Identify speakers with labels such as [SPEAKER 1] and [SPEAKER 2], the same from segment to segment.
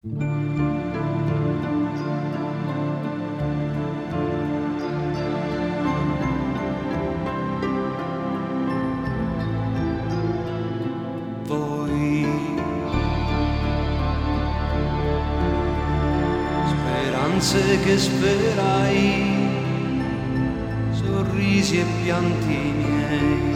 [SPEAKER 1] Poi speranze che sperai, sorrisi e pianti miei,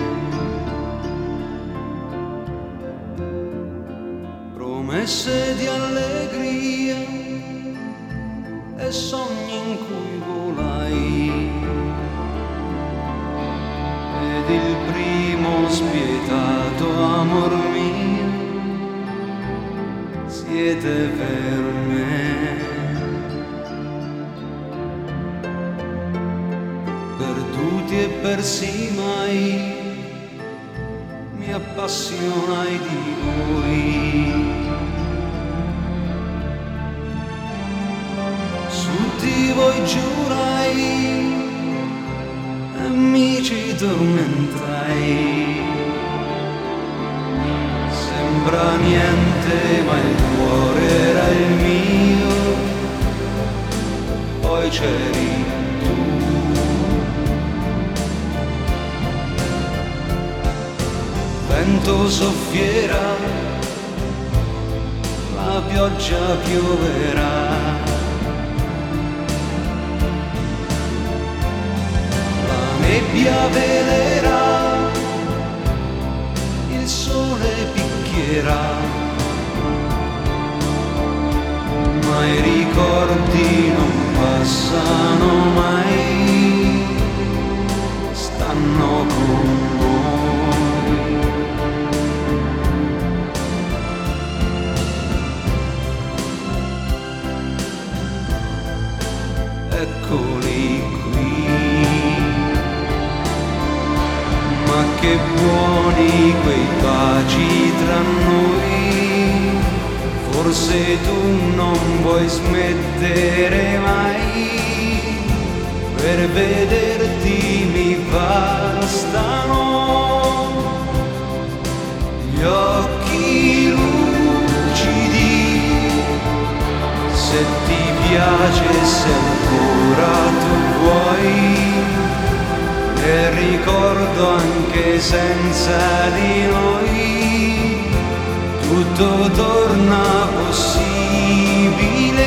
[SPEAKER 1] promesse di allegria e sogni in cui volai, ed il primo spietato amor mio siete per me. Perduti e persi mai mi appassionai di voi, su di voi giurai e mi ci tormentai. Sembra niente ma il cuore era il mio, poi c'eri tu. Vento soffierà, la pioggia pioverà, la nebbia velerà, il sole picchierà, ma i ricordi non passano mai, stanno con noi. Eccoli qui, ma che buoni quei baci tra noi, forse tu non vuoi smettere mai, per vederti mi bastano gli occhi lucidi, se ti piace, se ancora tu vuoi, e ricordo anche senza di noi, tutto torna possibile,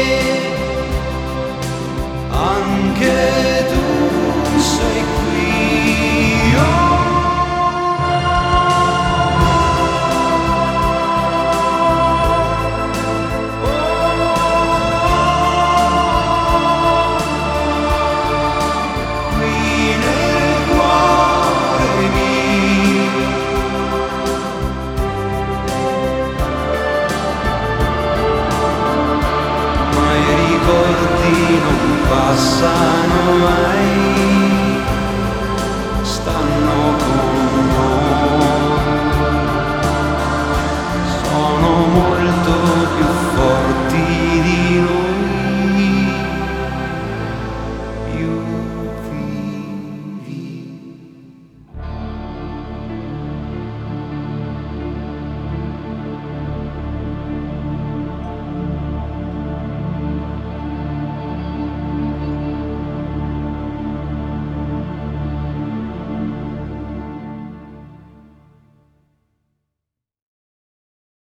[SPEAKER 1] anche tu sei qui. Oh. Non passano mai, stanno con noi, sono molto